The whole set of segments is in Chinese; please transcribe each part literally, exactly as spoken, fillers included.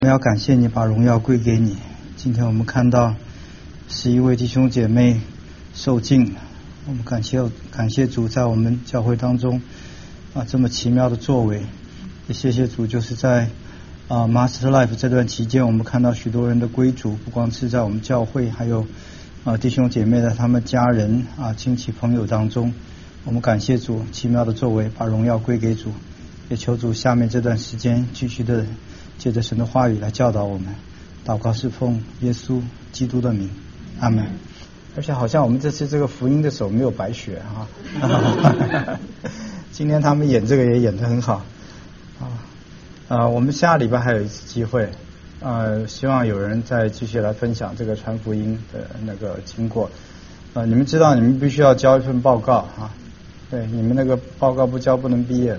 我要感谢你，把荣耀归给你。今天我们看到十一位弟兄姐妹受尽，我们感谢感谢主在我们教会当中啊这么奇妙的作为，也谢谢主，就是在啊 Master Life 这段期间，我们看到许多人的归主，不光是在我们教会，还有啊弟兄姐妹的他们家人啊亲戚朋友当中，我们感谢主奇妙的作为，把荣耀归给主，也求主下面这段时间继续的借着神的话语来教导我们。祷告是奉耶稣基督的名，阿们。而且好像我们这次这个福音的手没有白学啊，今天他们演这个也演得很好啊啊！我们下礼拜还有一次机会啊，希望有人再继续来分享这个传福音的那个经过啊。你们知道你们必须要交一份报告啊，对，你们那个报告不交不能毕业的。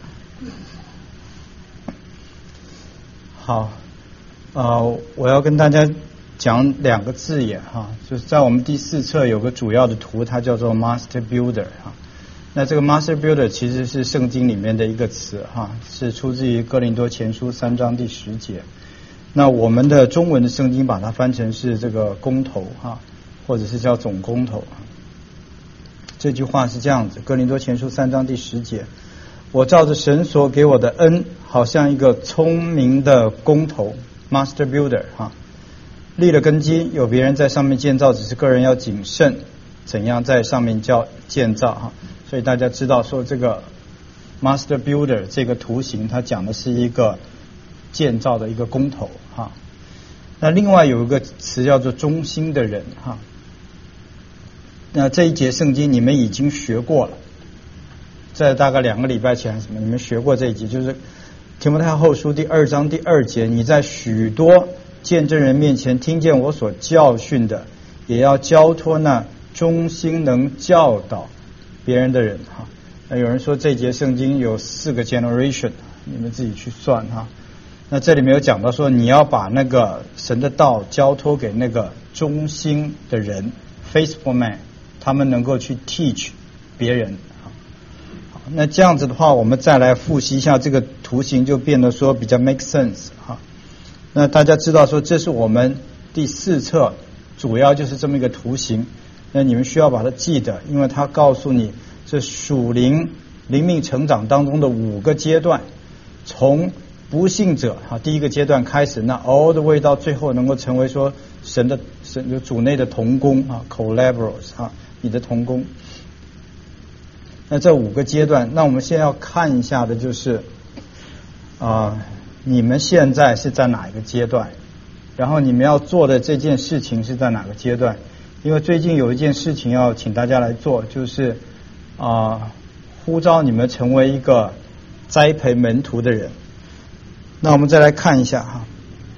好，呃，我要跟大家讲两个字眼哈，就是在我们第四册有个主要的图，它叫做 Master Builder 哈。那这个 Master Builder 其实是圣经里面的一个词哈，是出自于哥林多前书三章第十节。那我们的中文的圣经把它翻成是这个工头哈，或者是叫总工头。这句话是这样子，哥林多前书三章第十节。我照着神所给我的恩，好像一个聪明的工头 Master Builder 哈，立了根基，有别人在上面建造，只是个人要谨慎怎样在上面叫建造哈。所以大家知道说这个 Master Builder 这个图形，它讲的是一个建造的一个工头哈。那另外有一个词叫做忠心的人哈。那这一节圣经你们已经学过了，在大概两个礼拜前什么，你们学过这一节，就是提摩太后书第二章第二节，你在许多见证人面前听见我所教训的，也要交托那忠心能教导别人的人哈。那有人说这节圣经有四个 generation， 你们自己去算哈。那这里面有讲到说，你要把那个神的道交托给那个忠心的人 faithful man， 他们能够去 teach 别人。那这样子的话，我们再来复习一下这个图形，就变得说比较 make sense 哈。那大家知道说，这是我们第四册主要就是这么一个图形。那你们需要把它记得，因为它告诉你这属灵灵命成长当中的五个阶段，从不信者哈第一个阶段开始，那 all the way 到最后能够成为说神的神就主内的同工啊 collaborators 啊，你的同工。那这五个阶段，那我们现在要看一下的就是啊、呃，你们现在是在哪一个阶段，然后你们要做的这件事情是在哪个阶段。因为最近有一件事情要请大家来做，就是啊、呃、呼召你们成为一个栽培门徒的人。那我们再来看一下哈，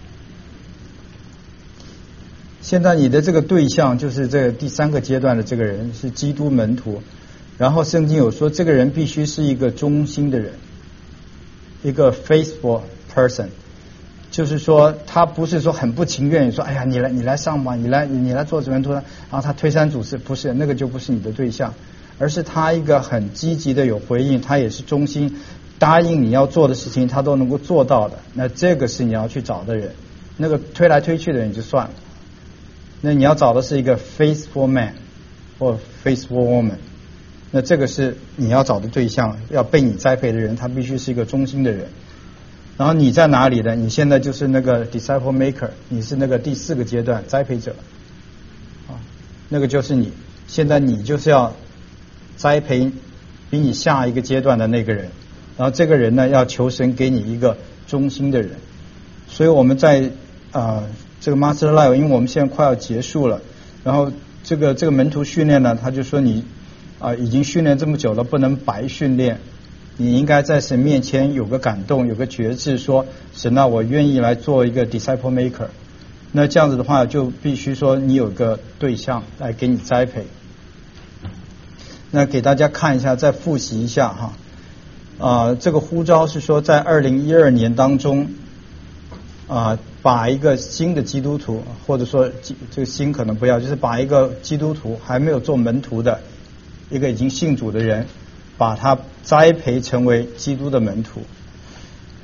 现在你的这个对象就是这个第三个阶段的这个人是基督门徒。然后圣经有说，这个人必须是一个忠心的人，一个 faithful person， 就是说他不是说很不情愿说，哎呀你来你来上吧，你来你来做门徒，然后他推三阻四，不是，那个就不是你的对象，而是他一个很积极的有回应，他也是忠心，答应你要做的事情他都能够做到的，那这个是你要去找的人。那个推来推去的人就算了，那你要找的是一个 faithful man 或 faithful woman，那这个是你要找的对象，要被你栽培的人，他必须是一个忠心的人。然后你在哪里呢？你现在就是那个 disciple maker， 你是那个第四个阶段栽培者啊，那个就是你。现在你就是要栽培比你下一个阶段的那个人，然后这个人呢，要求神给你一个忠心的人。所以我们在啊、呃、这个 Master Life， 因为我们现在快要结束了，然后这个这个门徒训练呢，他就说你。啊，已经训练这么久了，不能白训练。你应该在神面前有个感动，有个觉知，说神啊，我愿意来做一个 disciple maker。那这样子的话，就必须说你有个对象来给你栽培。那给大家看一下，再复习一下哈。啊，这个呼召是说，在二零一二年当中，啊，把一个新的基督徒，或者说这个新可能不要，就是把一个基督徒还没有做门徒的。一个已经信主的人，把他栽培成为基督的门徒。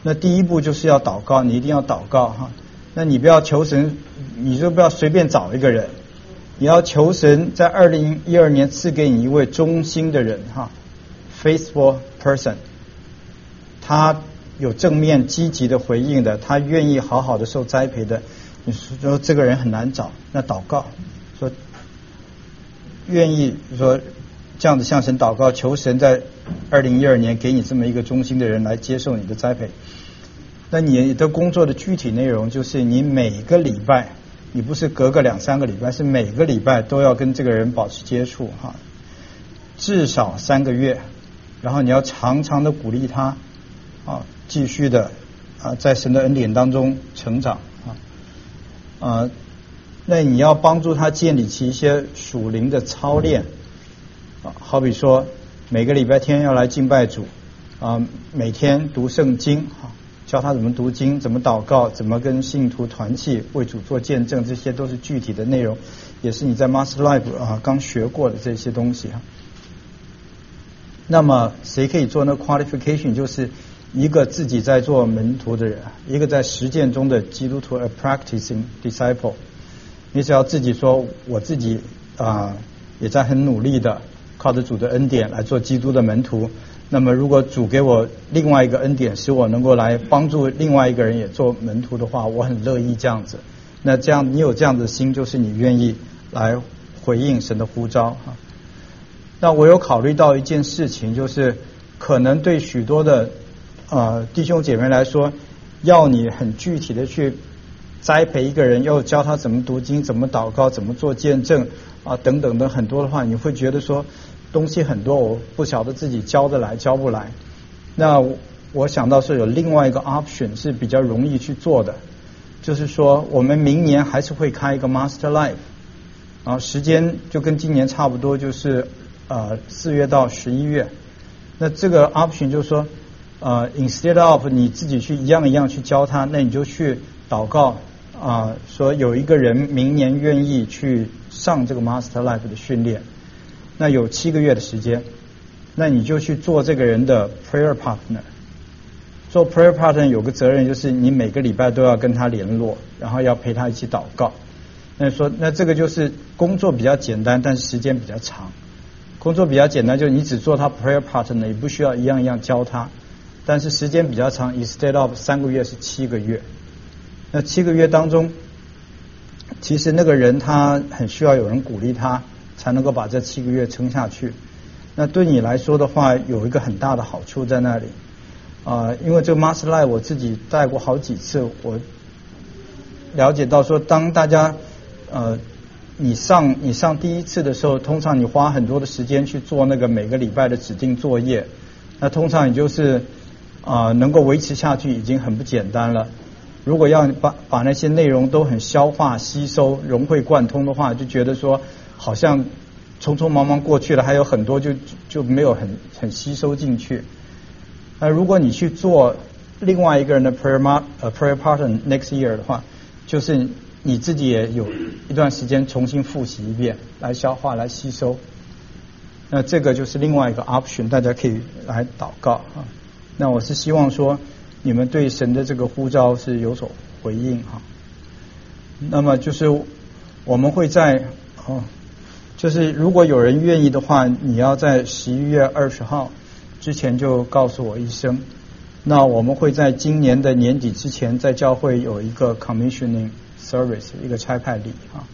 那第一步就是要祷告，你一定要祷告哈。那你不要求神，你就不要随便找一个人，你要求神在二零一二年赐给你一位忠心的人哈 ，faithful person， 他有正面积极的回应的，他愿意好好的受栽培的。你说这个人很难找，那祷告说愿意说这样子向神祷告，求神在二零一二年给你这么一个忠心的人来接受你的栽培。那你的工作的具体内容就是你每个礼拜，你不是隔个两三个礼拜，是每个礼拜都要跟这个人保持接触哈，至少三个月，然后你要常常的鼓励他啊，继续的啊在神的恩典当中成长啊啊，那你要帮助他建立起一些属灵的操练啊，好比说每个礼拜天要来敬拜主啊，每天读圣经啊。教他怎么读经，怎么祷告，怎么跟信徒团契，为主做见证，这些都是具体的内容，也是你在 Master Life 啊刚学过的这些东西哈。那么谁可以做那 qualification？ 就是一个自己在做门徒的人，一个在实践中的基督徒 ，a practicing disciple。你只要自己说，我自己啊也在很努力的靠着主的恩典来做基督的门徒。那么如果主给我另外一个恩典，使我能够来帮助另外一个人也做门徒的话，我很乐意这样子。那这样你有这样的心，就是你愿意来回应神的呼召哈。那我有考虑到一件事情，就是可能对许多的呃弟兄姐妹来说，要你很具体的去栽培一个人，要教他怎么读经、怎么祷告、怎么做见证啊等等的很多的话，你会觉得说东西很多，我不晓得自己教得来教不来。那我想到是有另外一个 option 是比较容易去做的，就是说我们明年还是会开一个 Master Life， 然后时间就跟今年差不多，就是呃四月到十一月。那这个 option 就是说呃 instead of 你自己去一样一样去教他，那你就去祷告啊、呃，说有一个人明年愿意去上这个 Master Life 的训练。那有七个月的时间，那你就去做这个人的 prayer partner。做 prayer partner 有个责任，就是你每个礼拜都要跟他联络，然后要陪他一起祷告。那说那这个就是工作比较简单，但是时间比较长。工作比较简单，就是你只做他 prayer partner， 也不需要一样一样教他，但是时间比较长 ，instead of 三个月是七个月。那七个月当中，其实那个人他很需要有人鼓励他，才能够把这七个月撑下去。那对你来说的话，有一个很大的好处在那里啊、呃，因为这个 Master Life 我自己带过好几次，我了解到说，当大家呃你上你上第一次的时候，通常你花很多的时间去做那个每个礼拜的指定作业，那通常你就是啊、呃、能够维持下去已经很不简单了。如果要把把那些内容都很消化吸收融会贯通的话，就觉得说好像匆匆忙忙过去了，还有很多就就没有很很吸收进去。那如果你去做另外一个人的 prayer 呃 prayer partner next year 的话，就是你自己也有一段时间重新复习一遍，来消化来吸收。那这个就是另外一个 option， 大家可以来祷告啊。那我是希望说你们对神的这个呼召是有所回应哈。那么就是我们会在哦，就是如果有人愿意的话，你要在十一月二十号之前就告诉我一声。那我们会在今年的年底之前，在教会有一个 commissioning service， 一个差派礼哈。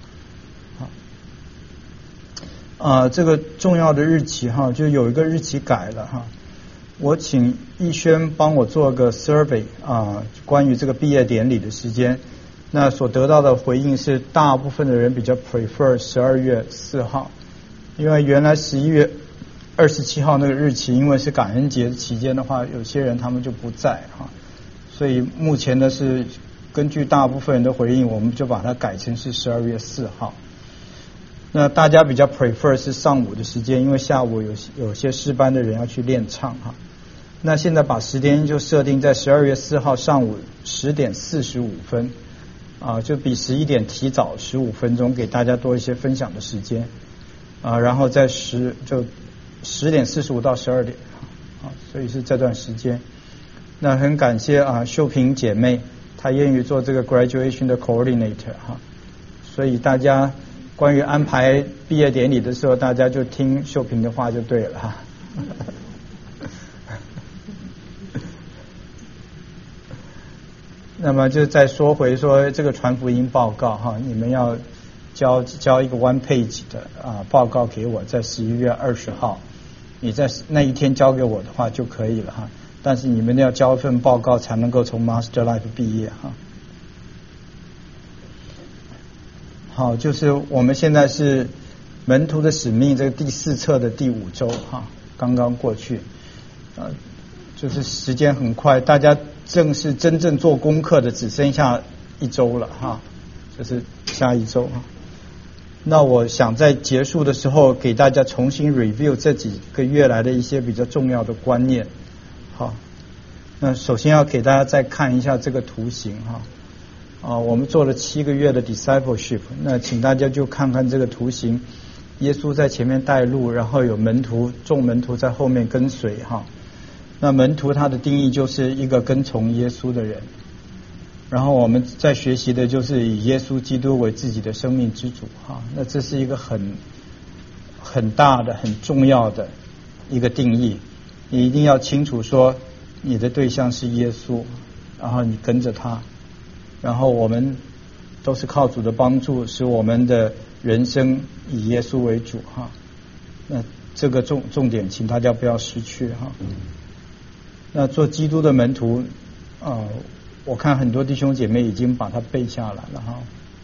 啊、呃，这个重要的日期哈，就有一个日期改了哈。我请逸轩帮我做个 survey 啊，关于这个毕业典礼的时间。那所得到的回应是，大部分的人比较 prefer 十二月四号，因为原来十一月二十七号那个日期，因为是感恩节期间的话，有些人他们就不在哈，所以目前呢是根据大部分人的回应，我们就把它改成是十二月四号。那大家比较 prefer 是上午的时间，因为下午有有些诗班的人要去练唱哈。那现在把时间就设定在十二月四号上午十点四十五分，啊，就比十一点提早十五分钟，给大家多一些分享的时间，啊，然后在十就十点四十五到十二点，啊，所以是这段时间。 那很感谢啊秀萍姐妹，她愿意做这个 graduation 的 coordinator 哈，所以大家关于安排毕业典礼的时候，大家就听秀萍的话就对了哈。那么就再说回说这个传福音报告哈，你们要交交一个 one page 的啊报告给我，在十一月二十号，你在那一天交给我的话就可以了哈。但是你们要交一份报告才能够从 Master Life 毕业哈。好，就是我们现在是门徒的使命这个第四册的第五周哈，刚刚过去，呃，就是时间很快，大家正是真正做功课的只剩下一周了哈，就是下一周哈。那我想在结束的时候给大家重新 review 这几个月来的一些比较重要的观念。好，那首先要给大家再看一下这个图形哈。啊，我们做了七个月的 discipleship， 那请大家就看看这个图形，耶稣在前面带路，然后有门徒，众门徒在后面跟随哈。那门徒他的定义就是一个跟从耶稣的人，然后我们在学习的就是以耶稣基督为自己的生命之主哈。那这是一个很很大的、很重要的一个定义，你一定要清楚说你的对象是耶稣，然后你跟着他。然后我们都是靠主的帮助，使我们的人生以耶稣为主哈。那这个重重点，请大家不要失去哈。那做基督的门徒啊、呃，我看很多弟兄姐妹已经把它背下来了哈。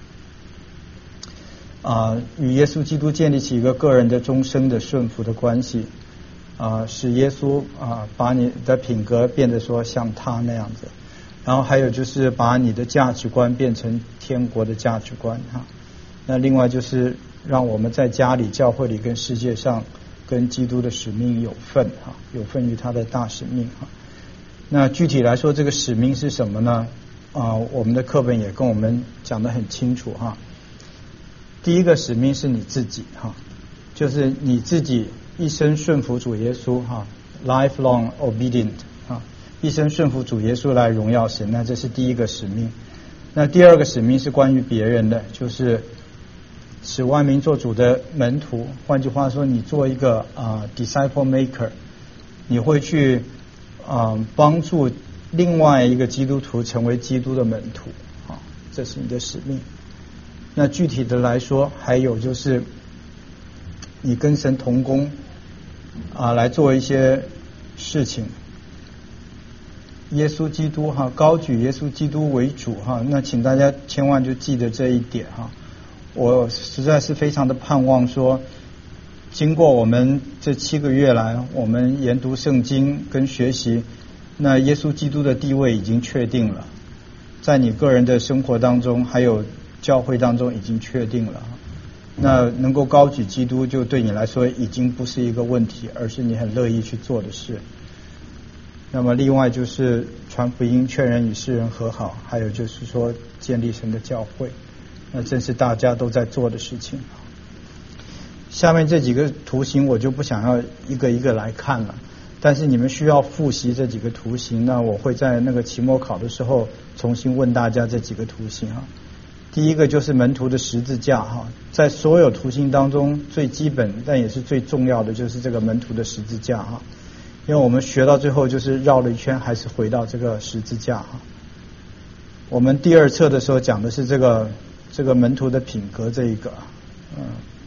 啊、呃，与耶稣基督建立起一个个人的终生的顺服的关系啊、呃，使耶稣啊、呃、把你的品格变得说像他那样子。然后还有就是把你的价值观变成天国的价值观哈。那另外就是让我们在家里、教会里跟世界上跟基督的使命有份哈，有份于他的大使命哈。那具体来说，这个使命是什么呢？啊、呃，我们的课本也跟我们讲得很清楚哈。第一个使命是你自己哈，就是你自己一生顺服主耶稣哈 ，lifelong obedient。一生顺服主耶稣来荣耀神，那这是第一个使命。那第二个使命是关于别人的，就是使万民做主的门徒。换句话说，你做一个啊、呃、disciple maker， 你会去啊、呃、帮助另外一个基督徒成为基督的门徒啊，这是你的使命。那具体的来说，还有就是你跟神同工啊、呃，来做一些事情。耶稣基督哈，高举耶稣基督为主哈，那请大家千万就记得这一点哈。我实在是非常的盼望说，经过我们这七个月来，我们研读圣经跟学习，那耶稣基督的地位已经确定了，在你个人的生活当中，还有教会当中已经确定了。那能够高举基督，就对你来说已经不是一个问题，而是你很乐意去做的事。那么另外就是传福音、劝人与世人和好，还有就是说建立神的教会，那正是大家都在做的事情。下面这几个图形我就不想要一个一个来看了，但是你们需要复习这几个图形，那我会在那个期末考的时候重新问大家这几个图形哈。第一个就是门徒的十字架哈，在所有图形当中最基本但也是最重要的就是这个门徒的十字架哈。因为我们学到最后就是绕了一圈，还是回到这个十字架哈。我们第二册的时候讲的是这个这个门徒的品格这一个，嗯，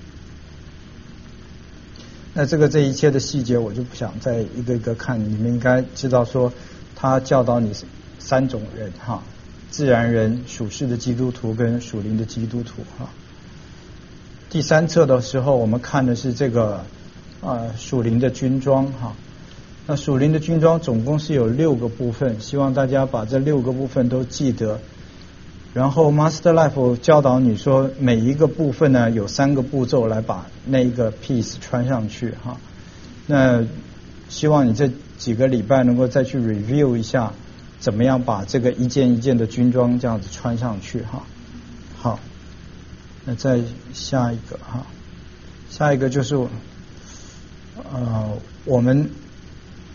那这个这一切的细节我就不想再一个一个看，你们应该知道说他教导你三种人哈，自然人、属世的基督徒跟属灵的基督徒哈。第三册的时候我们看的是这个啊属灵的军装哈。那属灵的军装总共是有六个部分，希望大家把这六个部分都记得。然后 Master Life 教导你说，每一个部分呢有三个步骤来把那一个 piece 穿上去哈。那希望你这几个礼拜能够再去 review 一下，怎么样把这个一件一件的军装这样子穿上去哈。好，那再下一个哈，下一个就是呃我们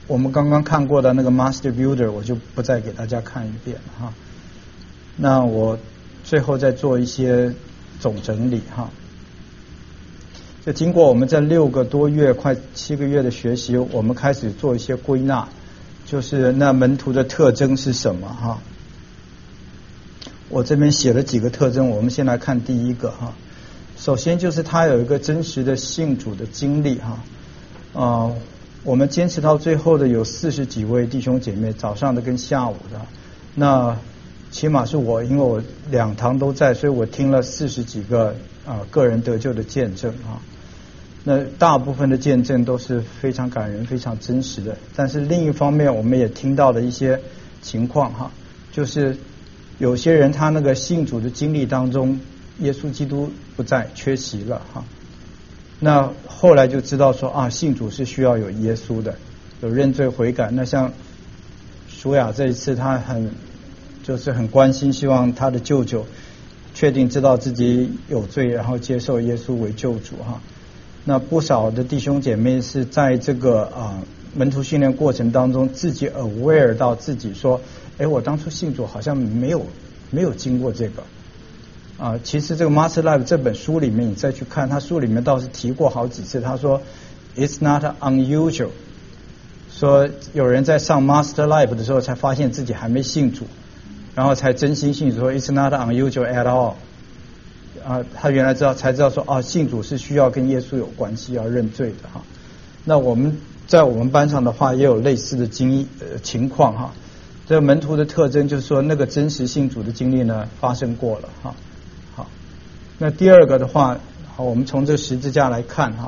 我们刚刚看过的那个 Master Builder 我就不再给大家看一遍哈。那我最后再做一些总整理哈。就经过我们这六个多月快七个月的学习，我们开始做一些归纳，就是那门徒的特征是什么哈。我这边写了几个特征，我们先来看第一个哈。首先就是他有一个真实的信主的经历哈。啊、呃，我们坚持到最后的有四十几位弟兄姐妹，早上的跟下午的。那起码是我，因为我两堂都在，所以我听了四十几个啊、呃、个人得救的见证啊。那大部分的见证都是非常感人、非常真实的。但是另一方面，我们也听到了一些情况哈，就是有些人他那个信主的经历当中，耶稣基督不在，缺席了哈。那后来就知道说啊，信主是需要有耶稣的，有认罪悔改。那像舒雅这一次，他很就是很关心，希望他的舅舅确定知道自己有罪，然后接受耶稣为救主哈。那不少的弟兄姐妹是在这个啊门徒训练过程当中，自己 aware 到自己说，哎，我当初信主好像没有没有经过这个啊。其实这个 Master Life 这本书里面，你再去看，他书里面倒是提过好几次，他说 It's not unusual， 说有人在上 Master Life 的时候才发现自己还没信主，然后才真心信主，说 It's not unusual at all。啊，他原来知道才知道说啊，信主是需要跟耶稣有关系，要认罪的哈。那我们在我们班上的话，也有类似的经历呃情况哈。这个门徒的特征就是说，那个真实信主的经历呢发生过了哈。好，那第二个的话，好，我们从这十字架来看哈，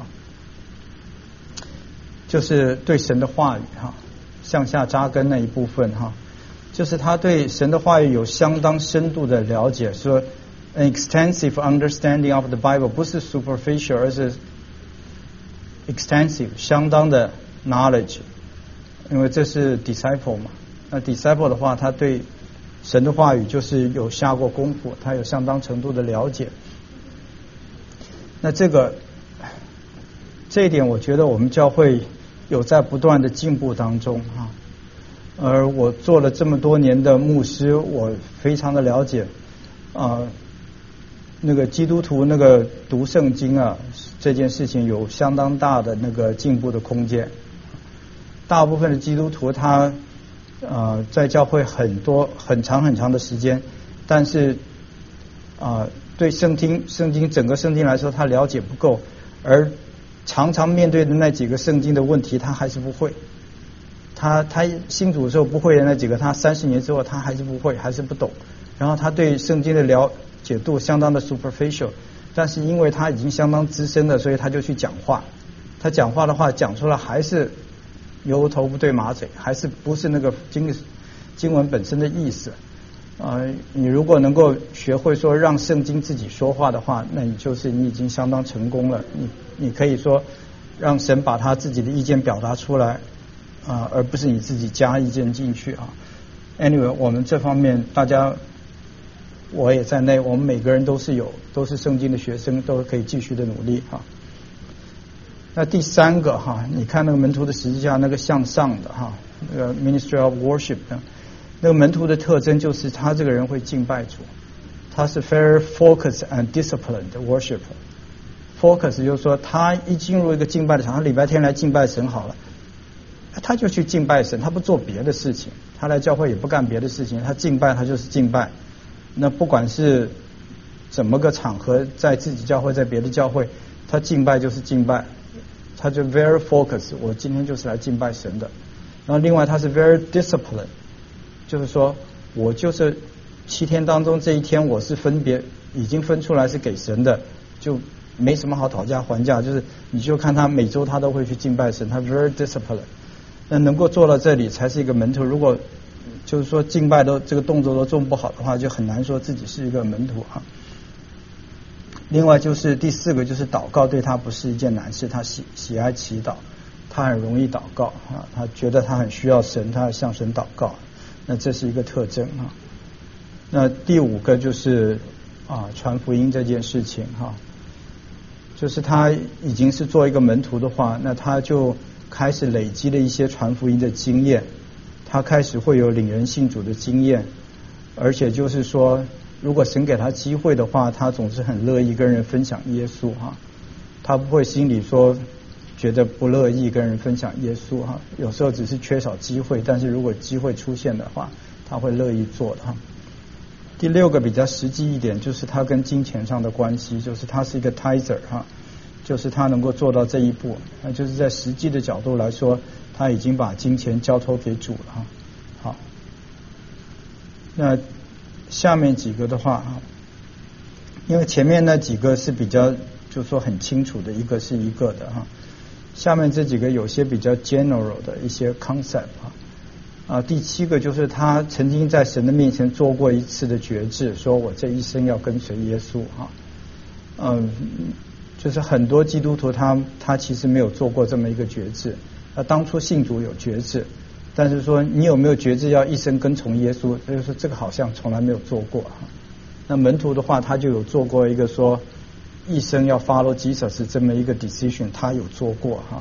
就是对神的话语哈，向下扎根那一部分哈，就是他对神的话语有相当深度的了解，说。An extensive understanding of the Bible 不是 superficial， 而是 extensive 相当的 knowledge， 因为这是 disciple 嘛。那 disciple 的话，他对神的话语就是有下过功夫，他有相当程度的了解。那这个这一点，我觉得我们教会有在不断的进步当中哈。而我做了这么多年的牧师，我非常的了解啊。呃那个基督徒那个读圣经啊，这件事情有相当大的那个进步的空间。大部分的基督徒他呃在教会很多很长很长的时间，但是啊、呃、对圣经圣经整个圣经来说他了解不够，而常常面对的那几个圣经的问题他还是不会。他他信主的时候不会的那几个，他三十年之后他还是不会，还是不懂。然后他对圣经的了解度相当的 superficial， 但是因为他已经相当资深了，所以他就去讲话。他讲话的话讲出来还是油头不对马嘴，还是不是那个经经文本身的意思。呃，你如果能够学会说让圣经自己说话的话，那你就是你已经相当成功了。你你可以说让神把他自己的意见表达出来啊、呃，而不是你自己加意见进去啊。Anyway， 我们这方面大家。我也在内，我们每个人都是有，都是圣经的学生，都可以继续的努力哈。那第三个哈，你看那个门徒的十字架那个向上的哈，那个 Ministry of Worship 呢，那个门徒的特征就是他这个人会敬拜主，他是 very focused and disciplined worship。Focus 就是说他一进入一个敬拜的场，他礼拜天来敬拜神好了，他就去敬拜神，他不做别的事情，他来教会也不干别的事情，他敬拜他就是敬拜。那不管是怎么个场合，在自己教会，在别的教会，他敬拜就是敬拜，他就 very focus， 我今天就是来敬拜神的。然后另外他是 very disciplined， 就是说我就是七天当中这一天我是分别已经分出来是给神的，就没什么好讨价还价，就是你就看他每周他都会去敬拜神，他 very disciplined。那能够做到这里才是一个门徒，如果就是说敬拜都这个动作都做不好的话，就很难说自己是一个门徒哈。另外就是第四个，就是祷告对他不是一件难事，他喜喜爱祈祷，他很容易祷告啊，他觉得他很需要神，他向神祷告，那这是一个特征哈。那第五个就是啊传福音这件事情哈，就是他已经是做一个门徒的话，那他就开始累积了一些传福音的经验，他开始会有领人信主的经验，而且就是说，如果神给他机会的话，他总是很乐意跟人分享耶稣哈，他不会心里说觉得不乐意跟人分享耶稣哈，有时候只是缺少机会，但是如果机会出现的话，他会乐意做的哈。第六个比较实际一点，就是他跟金钱上的关系，就是他是一个 tither 哈，就是他能够做到这一步，那就是在实际的角度来说，他已经把金钱交托给主了哈。好，那下面几个的话，因为前面那几个是比较就是说很清楚的，一个是一个的哈，下面这几个有些比较 general 的一些 concept 哈。啊，第七个就是他曾经在神的面前做过一次的决志，说我这一生要跟随耶稣哈。嗯，就是很多基督徒他他其实没有做过这么一个决志，他当初信主有决志，但是说你有没有决志要一生跟从耶稣，就是说这个好像从来没有做过哈。那门徒的话，他就有做过一个说一生要 follow Jesus 这么一个 decision， 他有做过哈。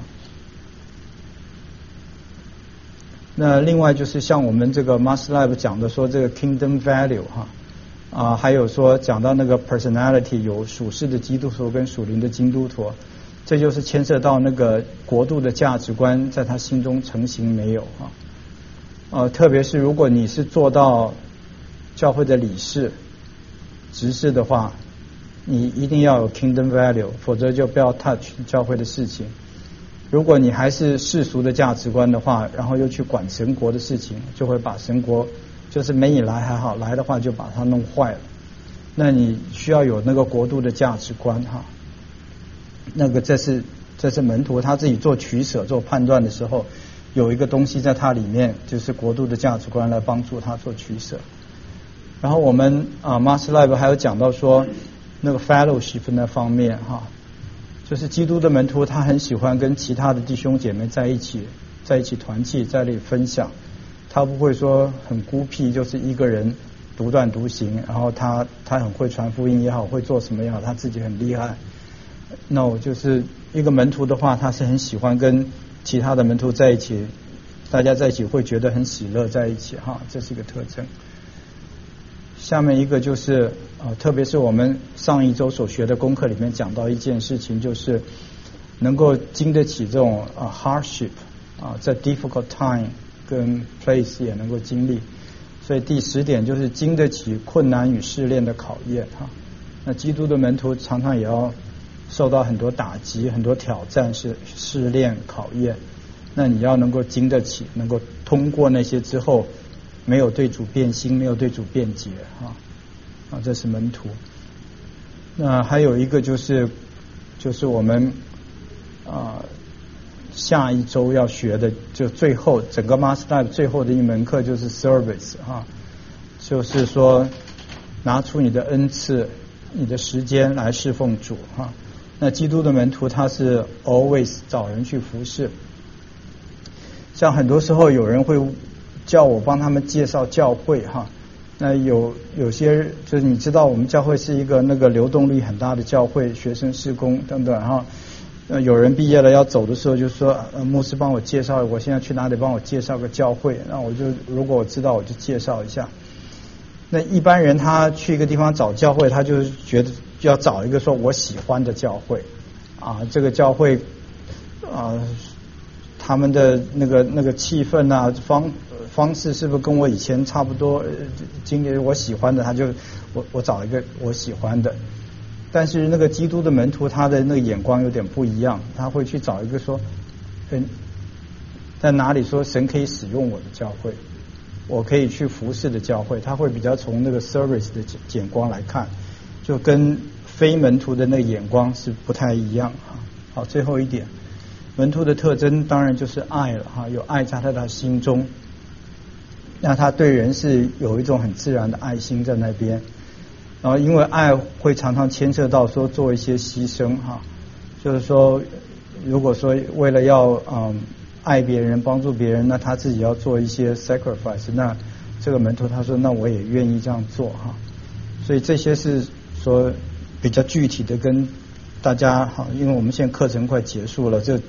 那另外就是像我们这个 Master Life 讲的说这个 Kingdom Value 哈啊，还有说讲到那个 Personality 有属世的基督徒跟属灵的基督徒，这就是牵涉到那个国度的价值观在他心中成型没有啊？呃，特别是如果你是做到教会的理事、执事的话，你一定要有 Kingdom Value， 否则就不要 touch 教会的事情。如果你还是世俗的价值观的话，然后又去管神国的事情，就会把神国就是没你来还好，来的话就把它弄坏了。那你需要有那个国度的价值观哈。那个这是这是门徒他自己做取舍做判断的时候，有一个东西在他里面，就是国度的价值观来帮助他做取舍。然后我们啊 Master Life 还有讲到说那个 fellowship 那方面哈。就是基督的门徒，他很喜欢跟其他的弟兄姐妹在一起，在一起团契，在那里分享。他不会说很孤僻，就是一个人独断独行。然后他他很会传福音也好，会做什么也好，他自己很厉害。no， 就是一个门徒的话，他是很喜欢跟其他的门徒在一起，大家在一起会觉得很喜乐在一起哈，这是一个特征。下面一个就是呃，特别是我们上一周所学的功课里面讲到一件事情，就是能够经得起这种啊 hardship 啊，在 difficult time 跟 place 也能够经历。所以第十点就是经得起困难与试炼的考验哈。那基督的门徒常常也要受到很多打击、很多挑战、是试炼考验。那你要能够经得起，能够通过那些之后。没有对主变心，没有对主辩解啊啊，这是门徒。那还有一个就是就是我们啊下一周要学的，就最后整个 Master Life 最后的一门课就是 Service 啊，就是说拿出你的恩赐、你的时间来侍奉主哈。那基督的门徒他是 always 找人去服侍，像很多时候有人会。叫我帮他们介绍教会哈，那有有些就是你知道我们教会是一个那个流动率很大的教会，学生事工等等哈。呃，有人毕业了要走的时候就说，呃，牧师帮我介绍，我现在去哪里帮我介绍个教会？那我就如果我知道我就介绍一下。那一般人他去一个地方找教会，他就是觉得要找一个说我喜欢的教会啊，这个教会啊。他们的那个那个气氛啊方方式是不是跟我以前差不多？经历我喜欢的，他就我我找一个我喜欢的。但是那个基督的门徒，他的那个眼光有点不一样，他会去找一个说，嗯，在哪里说神可以使用我的教会，我可以去服侍的教会，他会比较从那个 service 的眼光来看，就跟非门徒的那个眼光是不太一样啊。好，最后一点。门徒的特征当然就是爱了哈，有爱在他的心中，那他对人是有一种很自然的爱心在那边，然后因为爱会常常牵涉到说做一些牺牲哈，就是说如果说为了要嗯爱别人帮助别人，那他自己要做一些 sacrifice， 那这个门徒他说那我也愿意这样做哈，所以这些是说比较具体的跟大家哈，因为我们现在课程快结束了，这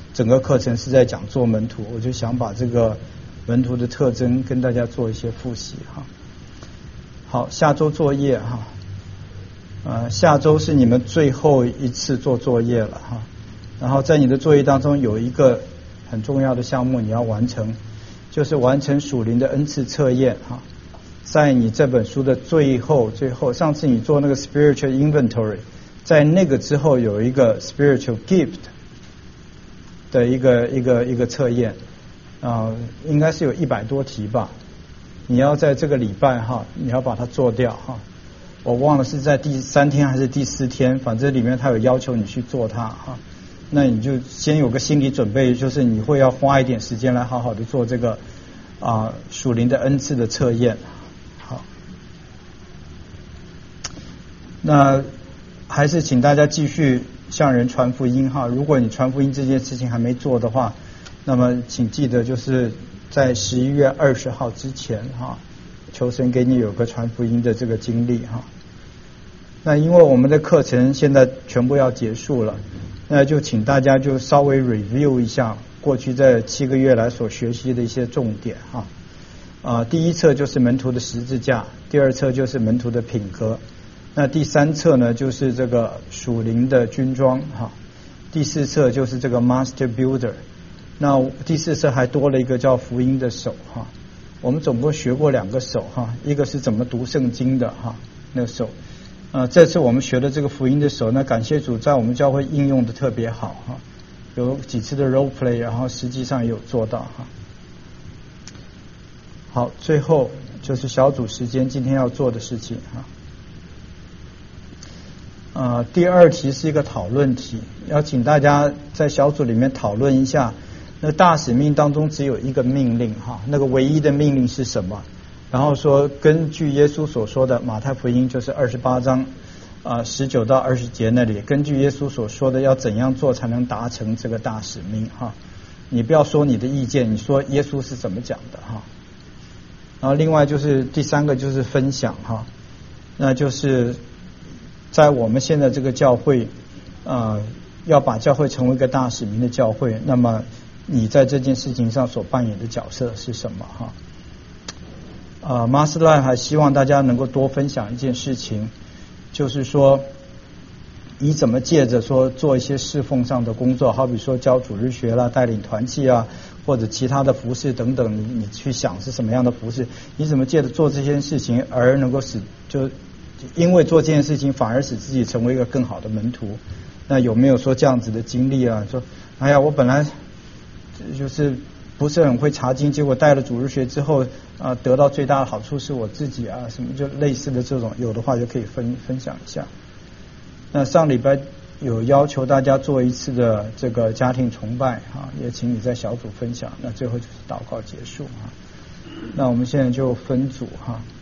整个课程是在讲做门徒，我就想把这个门徒的特征跟大家做一些复习哈。好，下周作业哈，呃，下周是你们最后一次做作业了哈。然后在你的作业当中有一个很重要的项目你要完成，就是完成属灵的恩赐测验哈。在你这本书的最后最后，上次你做那个 spiritual inventory， 在那个之后有一个 spiritual gift 的一个一个一个测验啊、呃，应该是有一百多题吧。你要在这个礼拜哈，你要把它做掉哈。我忘了是在第三天还是第四天，反正里面它有要求你去做它哈。那你就先有个心理准备，就是你会要花一点时间来好好的做这个啊属灵的恩赐的测验。好，那还是请大家继续向人传福音哈。如果你传福音这件事情还没做的话，那么请记得就是在十一月二十号之前哈，求神给你有个传福音的这个经历哈。那因为我们的课程现在全部要结束了，那就请大家就稍微 review 一下过去这七个月来所学习的一些重点哈。啊，第一册就是门徒的十字架，第二册就是门徒的品格，那第三册呢就是这个属灵的军装哈，第四册就是这个 Master Builder， 那第四册还多了一个叫福音的手哈。我们总共学过两个手哈，一个是怎么读圣经的哈，那个手。呃，这次我们学的这个福音的手，那感谢主在我们教会应用的特别好哈，有几次的 role play， 然后实际上也有做到哈。好，最后就是小组时间今天要做的事情哈。呃，第二题是一个讨论题，要请大家在小组里面讨论一下，那大使命当中只有一个命令哈，那个唯一的命令是什么？然后说，根据耶稣所说的，马太福音就是二十八章啊十九到二十节那里，根据耶稣所说的，要怎样做才能达成这个大使命哈？你不要说你的意见，你说耶稣是怎么讲的哈。然后另外就是第三个就是分享哈，那就是在我们现在这个教会啊、呃，要把教会成为一个大使命的教会，那么你在这件事情上所扮演的角色是什么哈？啊，马斯赖还希望大家能够多分享一件事情，就是说你怎么借着说做一些侍奉上的工作，好比说教主日学啦、带领团契啊，或者其他的服事等等，你你去想是什么样的服事，你怎么借着做这件事情而能够使就因为做这件事情反而使自己成为一个更好的门徒？那有没有说这样子的经历啊？说哎呀，我本来就是不是很会查经，结果带了主日学之后啊，得到最大的好处是我自己啊，什么就类似的这种，有的话就可以分分享一下。那上礼拜有要求大家做一次的这个家庭崇拜啊，也请你在小组分享。那最后就是祷告结束啊。那我们现在就分组哈。